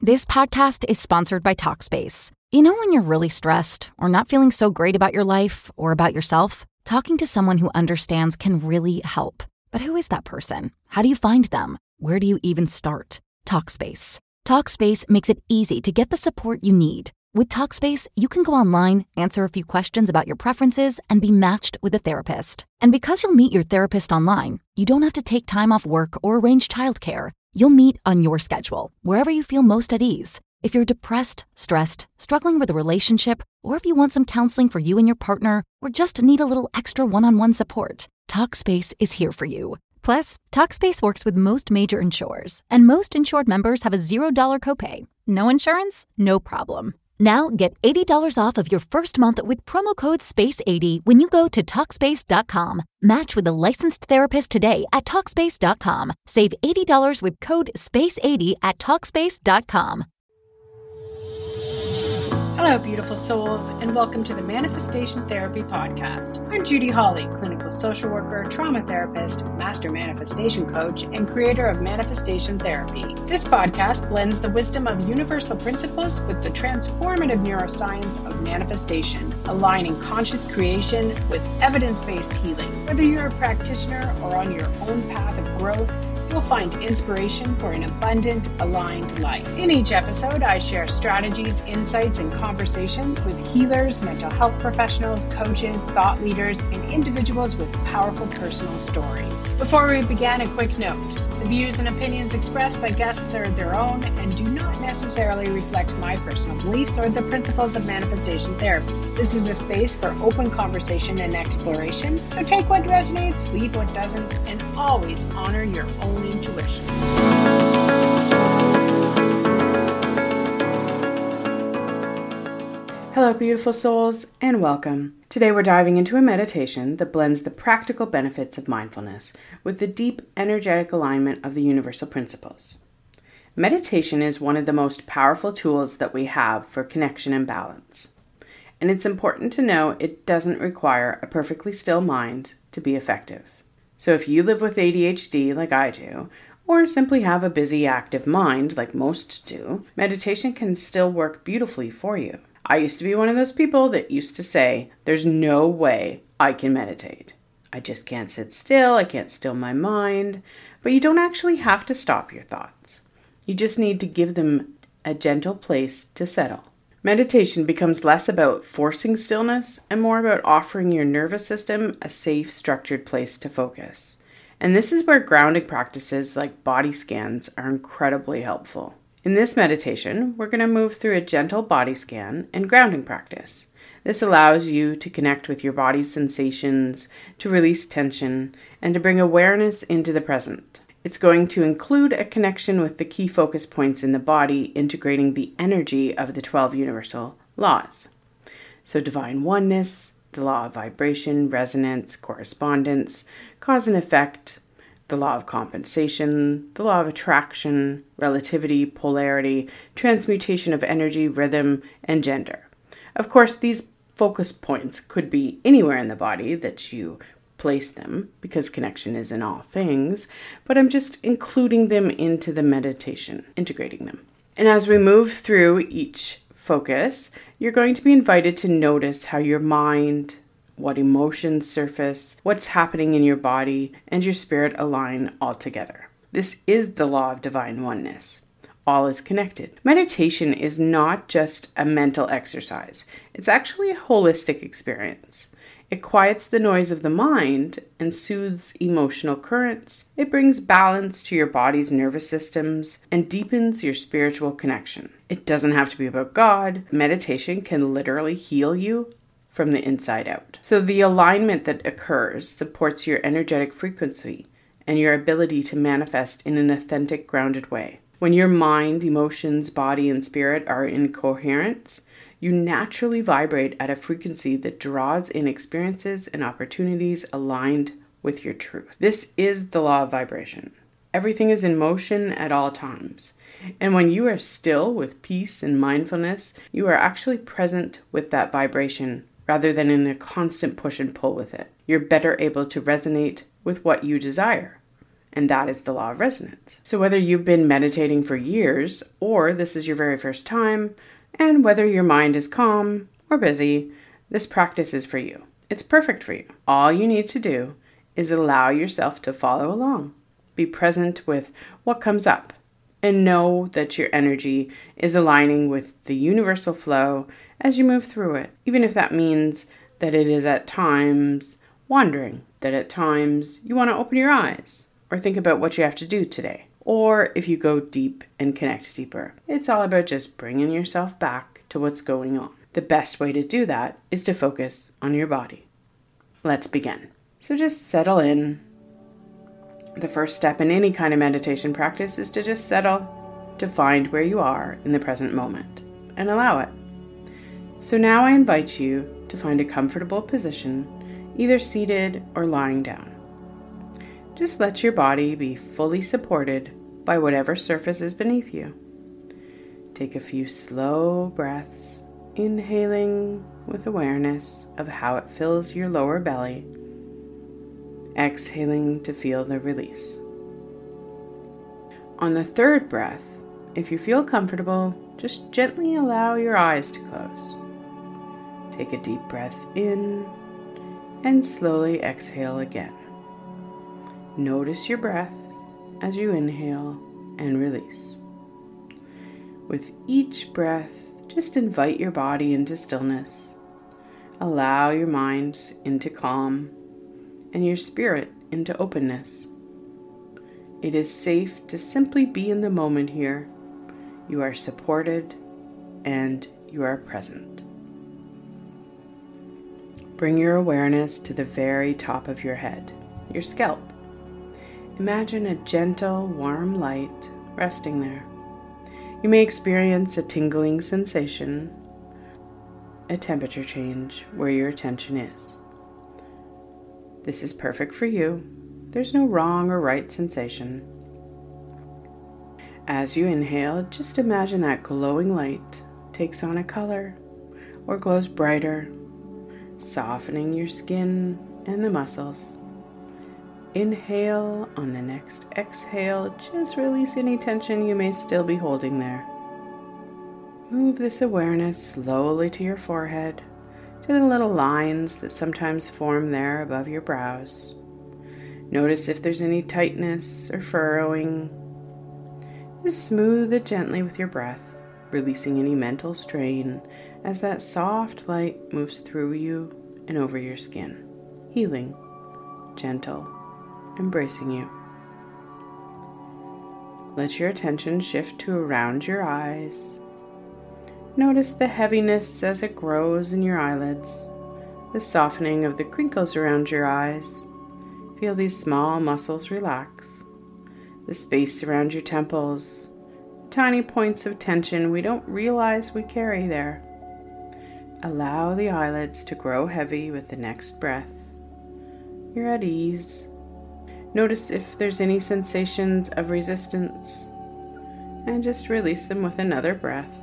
This podcast is sponsored by Talkspace. You know when you're really stressed or not feeling so great about your life or about yourself? Talking to someone who understands can really help. But who is that person? How do you find them? Where do you even start? Talkspace. Talkspace makes it easy to get the support you need. With Talkspace, you can go online, answer a few questions about your preferences, and be matched with a therapist. And because you'll meet your therapist online, you don't have to take time off work or arrange childcare. You'll meet on your schedule, wherever you feel most at ease. If you're depressed, stressed, struggling with a relationship, or if you want some counseling for you and your partner, or just need a little extra one-on-one support, Talkspace is here for you. Plus, Talkspace works with most major insurers, and most insured members have a $0 copay. No insurance? No problem. Now get $80 off of your first month with promo code SPACE80 when you go to Talkspace.com. Match with a licensed therapist today at Talkspace.com. Save $80 with code SPACE80 at Talkspace.com. Hello, beautiful souls, and welcome to the Manifestation Therapy Podcast. I'm Judy Hawley, clinical social worker, trauma therapist, master manifestation coach, and creator of Manifestation Therapy. This podcast blends the wisdom of universal principles with the transformative neuroscience of manifestation, aligning conscious creation with evidence-based healing. Whether you're a practitioner or on your own path of growth, you'll find inspiration for an abundant, aligned life. In each episode, I share strategies, insights, and conversations with healers, mental health professionals, coaches, thought leaders, and individuals with powerful personal stories. Before we begin, a quick note. The views and opinions expressed by guests are their own and do not necessarily reflect my personal beliefs or the principles of manifestation therapy. This is a space for open conversation and exploration, so take what resonates, leave what doesn't, and always honor your own intuition. Hello, beautiful souls, and welcome. Today we're diving into a meditation that blends the practical benefits of mindfulness with the deep energetic alignment of the universal principles. Meditation is one of the most powerful tools that we have for connection and balance. And it's important to know it doesn't require a perfectly still mind to be effective. So if you live with ADHD like I do, or simply have a busy, active mind like most do, meditation can still work beautifully for you. I used to be one of those people that used to say, there's no way I can meditate. I just can't sit still. I can't still my mind. But you don't actually have to stop your thoughts. You just need to give them a gentle place to settle. Meditation becomes less about forcing stillness and more about offering your nervous system a safe, structured place to focus. And this is where grounding practices like body scans are incredibly helpful. In this meditation, we're going to move through a gentle body scan and grounding practice. This allows you to connect with your body's sensations, to release tension, and to bring awareness into the present. It's going to include a connection with the key focus points in the body, integrating the energy of the 12 universal laws. So divine oneness, the law of vibration, resonance, correspondence, cause and effect, the law of compensation, the law of attraction, relativity, polarity, transmutation of energy, rhythm, and gender. Of course, these focus points could be anywhere in the body that you place them, because connection is in all things, but I'm just including them into the meditation, integrating them. And as we move through each focus, you're going to be invited to notice how your mind, what emotions surface, what's happening in your body, and your spirit align all together. This is the law of divine oneness. All is connected. Meditation is not just a mental exercise. It's actually a holistic experience. It quiets the noise of the mind and soothes emotional currents. It brings balance to your body's nervous systems and deepens your spiritual connection. It doesn't have to be about God. Meditation can literally heal you from the inside out. So the alignment that occurs supports your energetic frequency and your ability to manifest in an authentic, grounded way. When your mind, emotions, body, and spirit are in coherence, you naturally vibrate at a frequency that draws in experiences and opportunities aligned with your truth. This is the law of vibration. Everything is in motion at all times. And when you are still with peace and mindfulness, you are actually present with that vibration rather than in a constant push and pull with it. You're better able to resonate with what you desire. And that is the law of resonance. So whether you've been meditating for years or this is your very first time, and whether your mind is calm or busy, this practice is for you. It's perfect for you. All you need to do is allow yourself to follow along. Be present with what comes up and know that your energy is aligning with the universal flow as you move through it, even if that means that it is at times wandering, that at times you want to open your eyes or think about what you have to do today. Or if you go deep and connect deeper, it's all about just bringing yourself back to what's going on. The best way to do that is to focus on your body. Let's begin. So just settle in. The first step in any kind of meditation practice is to just settle, to find where you are in the present moment and allow it. So now I invite you to find a comfortable position, either seated or lying down. Just let your body be fully supported by whatever surface is beneath you. Take a few slow breaths, inhaling with awareness of how it fills your lower belly, exhaling to feel the release. On the third breath, if you feel comfortable, just gently allow your eyes to close. Take a deep breath in and slowly exhale again. Notice your breath as you inhale and release. With each breath, just invite your body into stillness. Allow your mind into calm and your spirit into openness. It is safe to simply be in the moment here. You are supported and you are present. Bring your awareness to the very top of your head, your scalp. Imagine a gentle, warm light resting there. You may experience a tingling sensation, a temperature change where your attention is. This is perfect for you. There's no wrong or right sensation. As you inhale, just imagine that glowing light takes on a color or glows brighter, softening your skin and the muscles. Inhale. On the next exhale, just release any tension you may still be holding there. Move this awareness slowly to your forehead, to the little lines that sometimes form there above your brows. Notice if there's any tightness or furrowing. Just smooth it gently with your breath, releasing any mental strain as that soft light moves through you and over your skin, healing, gentle, embracing you. Let your attention shift to around your eyes. Notice the heaviness as it grows in your eyelids, the softening of the crinkles around your eyes. Feel these small muscles relax, the space around your temples, tiny points of tension we don't realize we carry there. Allow the eyelids to grow heavy with the next breath. You're at ease. Notice if there's any sensations of resistance, and just release them with another breath.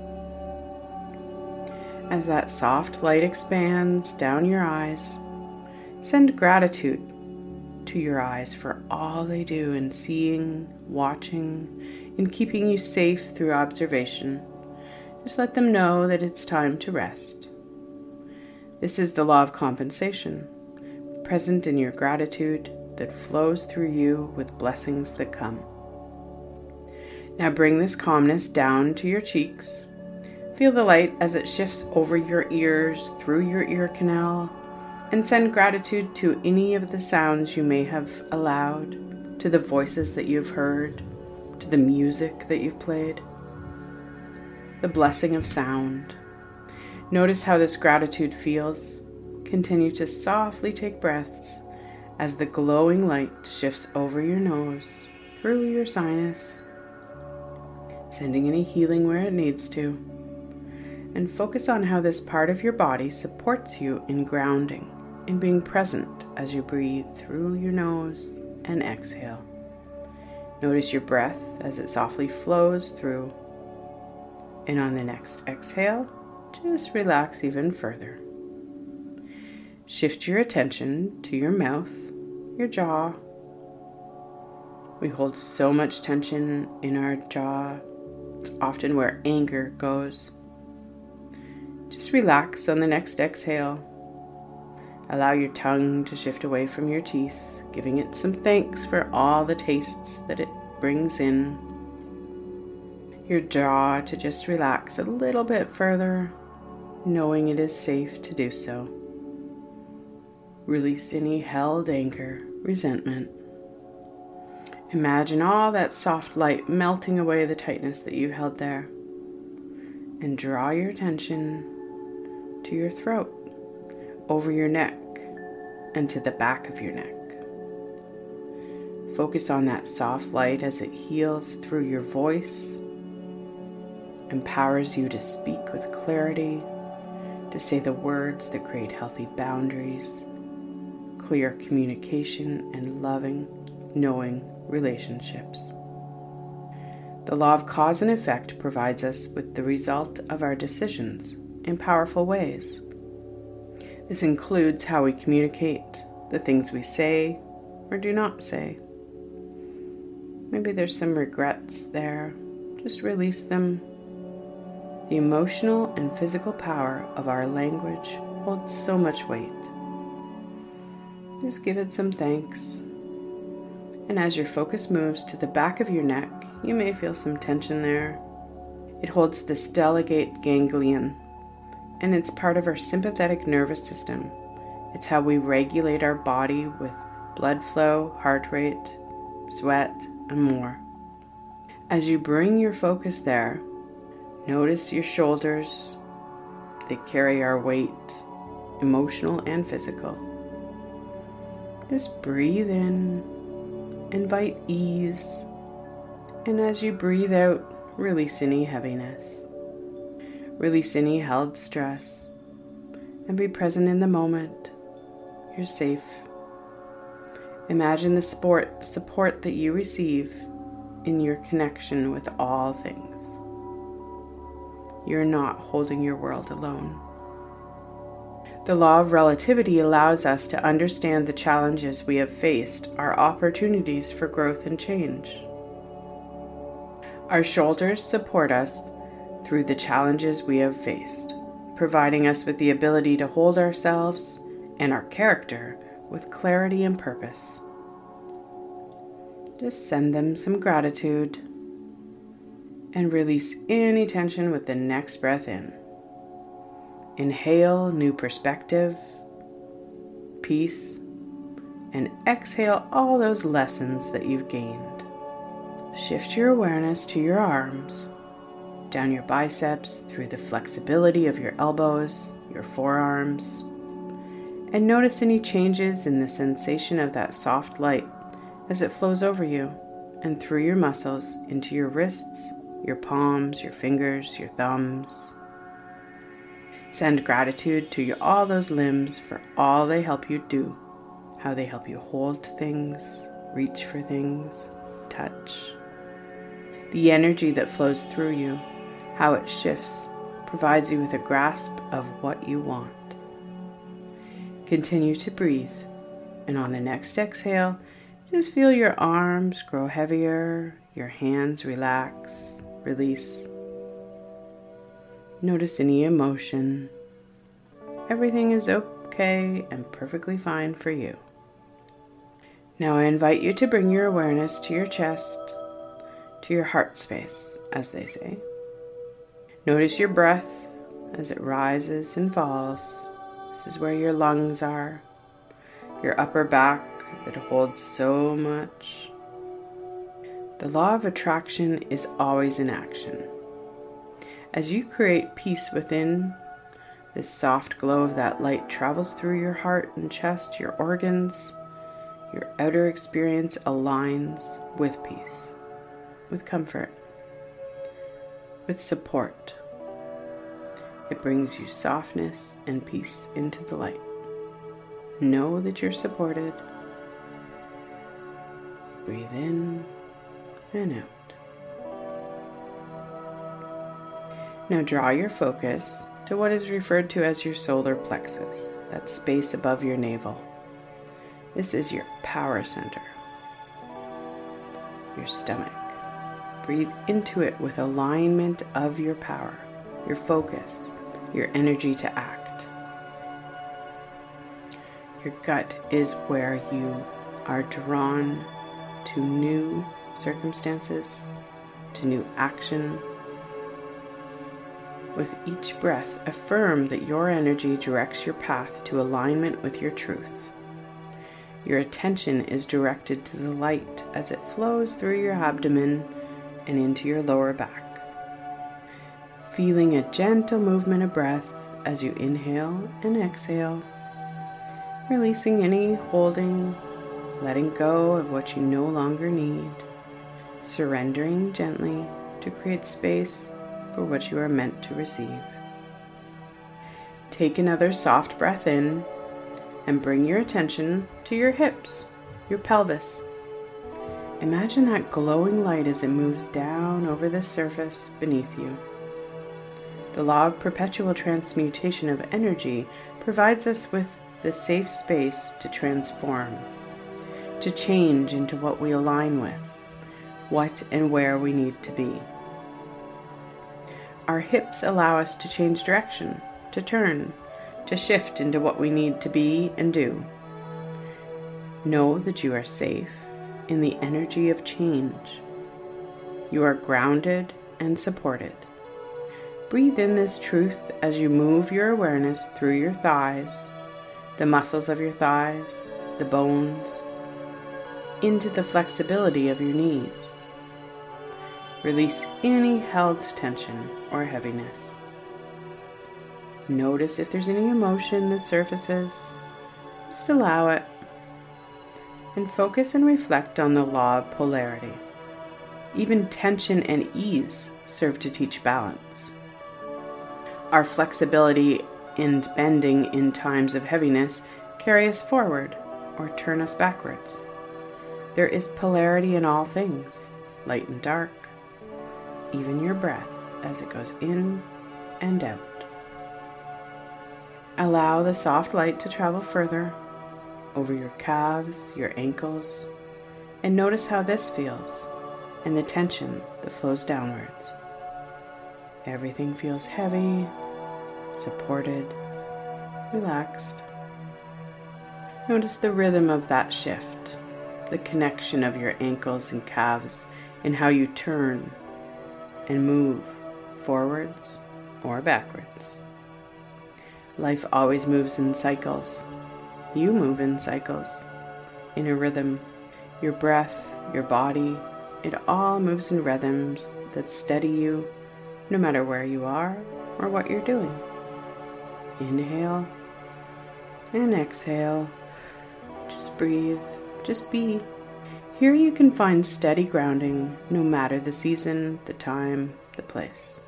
As that soft light expands down your eyes, send gratitude to your eyes for all they do in seeing, watching, in keeping you safe through observation. Just let them know that it's time to rest. This is the law of compensation, present in your gratitude that flows through you with blessings that come. Now bring this calmness down to your cheeks. Feel the light as it shifts over your ears, through your ear canal, and send gratitude to any of the sounds you may have allowed, to the voices that you've heard, to the music that you've played. The blessing of sound. Notice how this gratitude feels. Continue to softly take breaths as the glowing light shifts over your nose, through your sinus, sending any healing where it needs to. And focus on how this part of your body supports you in grounding, in being present as you breathe through your nose and exhale. Notice your breath as it softly flows through. And on the next exhale, just relax even further. Shift your attention to your mouth, your jaw, We hold so much tension in our jaw. It's often where anger goes. Just relax on the next exhale. Allow your tongue to shift away from your teeth, giving it some thanks for all the tastes that it brings in. Your jaw to just relax a little bit further, knowing it is safe to do so. Release any held anger, resentment. Imagine all that soft light melting away the tightness that you've held there. And draw your attention to your throat, over your neck, and to the back of your neck. Focus on that soft light as it heals through your voice, empowers you to speak with clarity, to say the words that create healthy boundaries, clear communication, and loving, knowing relationships. The law of cause and effect provides us with the result of our decisions in powerful ways. This includes how we communicate, the things we say or do not say. Maybe there's some regrets there. Just release them. The emotional and physical power of our language holds so much weight. Just give it some thanks. And as your focus moves to the back of your neck, you may feel some tension there. It holds the stellate ganglion, and it's part of our sympathetic nervous system. It's how we regulate our body with blood flow, heart rate, sweat, and more. As you bring your focus there, notice your shoulders. They carry our weight, emotional and physical. Just breathe in. Invite ease, and as you breathe out, release any heaviness. Release any held stress, and be present in the moment. You're safe. Imagine the support that you receive in your connection with all things. You're not holding your world alone. The law of relativity allows us to understand the challenges we have faced are opportunities for growth and change. Our shoulders support us through the challenges we have faced, providing us with the ability to hold ourselves and our character with clarity and purpose. Just send them some gratitude and release any tension with the next breath in. Inhale new perspective, peace, and exhale all those lessons that you've gained. Shift your awareness to your arms, down your biceps through the flexibility of your elbows, your forearms, and notice any changes in the sensation of that soft light as it flows over you and through your muscles into your wrists, your palms, your fingers, your thumbs. Send gratitude to all those limbs for all they help you do, how they help you hold things, reach for things, touch. The energy that flows through you, how it shifts, provides you with a grasp of what you want. Continue to breathe, and on the next exhale, just feel your arms grow heavier, your hands relax, release. Notice any emotion. Everything is okay and perfectly fine for you. Now I invite you to bring your awareness to your chest, to your heart space, as they say. Notice your breath as it rises and falls. This is where your lungs are, your upper back that holds so much. The law of attraction is always in action. As you create peace within, this soft glow of that light travels through your heart and chest, your organs. Your outer experience aligns with peace, with comfort, with support. It brings you softness and peace into the light. Know that you're supported. Breathe in and out. Now draw your focus to what is referred to as your solar plexus, that space above your navel. This is your power center. your stomach. Breathe into it with alignment of your power, your focus, your energy to act. Your gut is where you are drawn to new circumstances, to new action. With each breath, affirm that your energy directs your path to alignment with your truth. Your attention is directed to the light as it flows through your abdomen and into your lower back. Feeling a gentle movement of breath as you inhale and exhale, releasing any holding, letting go of what you no longer need, surrendering gently to create space for what you are meant to receive. Take another soft breath in and bring your attention to your hips, your pelvis. Imagine that glowing light as it moves down over the surface beneath you. The law of perpetual transmutation of energy provides us with the safe space to transform, to change into what we align with, what and where we need to be. Our hips allow us to change direction, to turn, to shift into what we need to be and do. Know that you are safe in the energy of change. You are grounded and supported. Breathe in this truth as you move your awareness through your thighs, the muscles of your thighs, the bones, into the flexibility of your knees. Release any held tension or heaviness. Notice if there's any emotion that surfaces. Just allow it. And focus and reflect on the law of polarity. Even tension and ease serve to teach balance. Our flexibility and bending in times of heaviness carry us forward or turn us backwards. There is polarity in all things, light and dark, even your breath as it goes in and out. Allow the soft light to travel further over your calves, your ankles, and notice how this feels and the tension that flows downwards. Everything feels heavy, supported, relaxed. Notice the rhythm of that shift, the connection of your ankles and calves in how you turn and move forwards or backwards. Life always moves in cycles. You move in cycles, in a rhythm. Your breath, your body, it all moves in rhythms that steady you no matter where you are or what you're doing. Inhale and exhale. Just breathe, just be. Here you can find steady grounding no matter the season, the time, the place.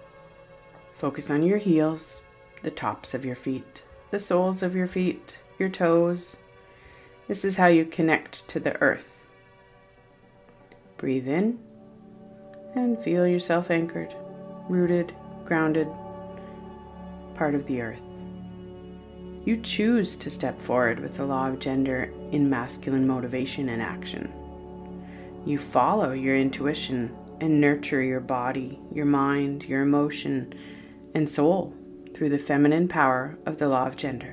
Focus on your heels, the tops of your feet, the soles of your feet, your toes. This is how you connect to the earth. Breathe in and feel yourself anchored, rooted, grounded, part of the earth. You choose to step forward with the law of gender in masculine motivation and action. You follow your intuition and nurture your body, your mind, your emotion, and soul through the feminine power of the law of gender.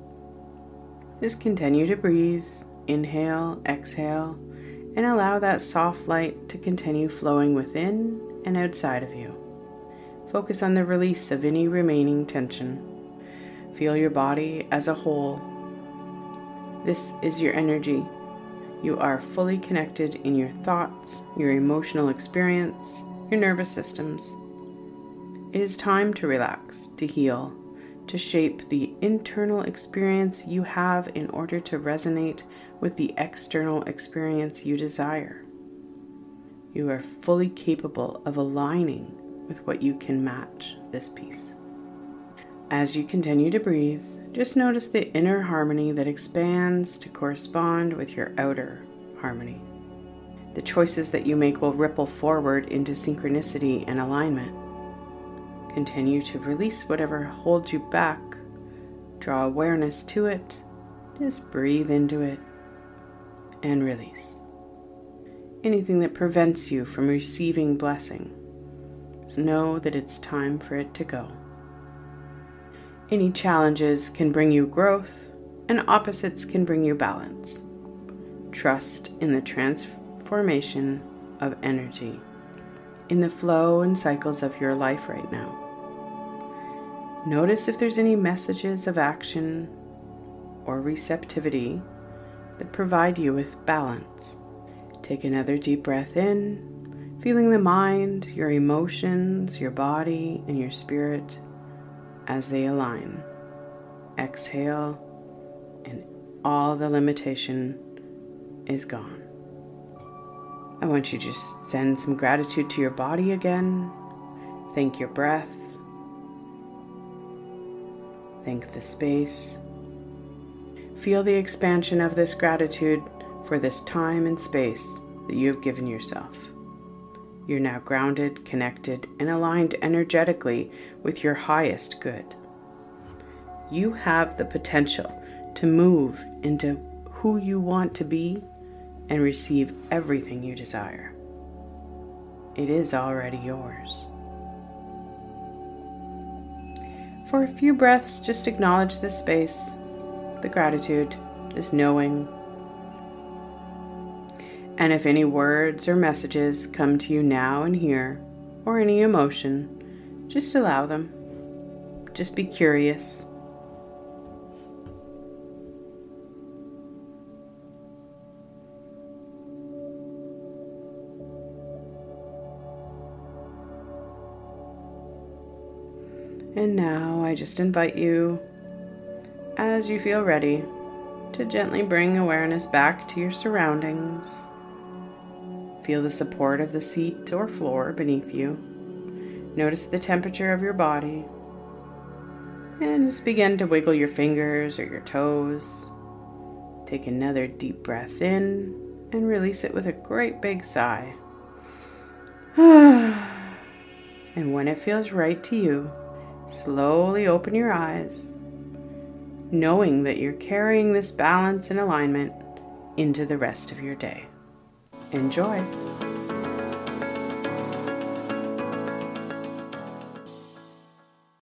Just continue to breathe, inhale, exhale, and allow that soft light to continue flowing within and outside of you. Focus on the release of any remaining tension. Feel your body as a whole. This is your energy. You are fully connected in your thoughts, your emotional experience, your nervous systems. It is time to relax, to heal, to shape the internal experience you have in order to resonate with the external experience you desire. You are fully capable of aligning with what you can match this piece. As you continue to breathe, just notice the inner harmony that expands to correspond with your outer harmony. The choices that you make will ripple forward into synchronicity and alignment. Continue to release whatever holds you back. Draw awareness to it. Just breathe into it and release. anything that prevents you from receiving blessing. Know that it's time for it to go. Any challenges can bring you growth, and opposites can bring you balance. Trust in the transformation of energy, in the flow and cycles of your life right now. Notice if there's any messages of action or receptivity that provide you with balance. Take another deep breath in, feeling the mind, your emotions, your body, and your spirit as they align. Exhale, and all the limitation is gone. I want you to just send some gratitude to your body again. Thank your breath. Thank the space. Feel the expansion of this gratitude for this time and space that you have given yourself. You're now grounded, connected, and aligned energetically with your highest good. You have the potential to move into who you want to be and receive everything you desire. It is already yours. For a few breaths, just acknowledge this space, the gratitude, this knowing. And if any words or messages come to you now and here, or any emotion, just allow them. Just be curious. And now I just invite you, as you feel ready, to gently bring awareness back to your surroundings. Feel the support of the seat or floor beneath you. Notice the temperature of your body. And just begin to wiggle your fingers or your toes. Take another deep breath in and release it with a great big sigh. And when it feels right to you, slowly open your eyes, knowing that you're carrying this balance and alignment into the rest of your day. Enjoy!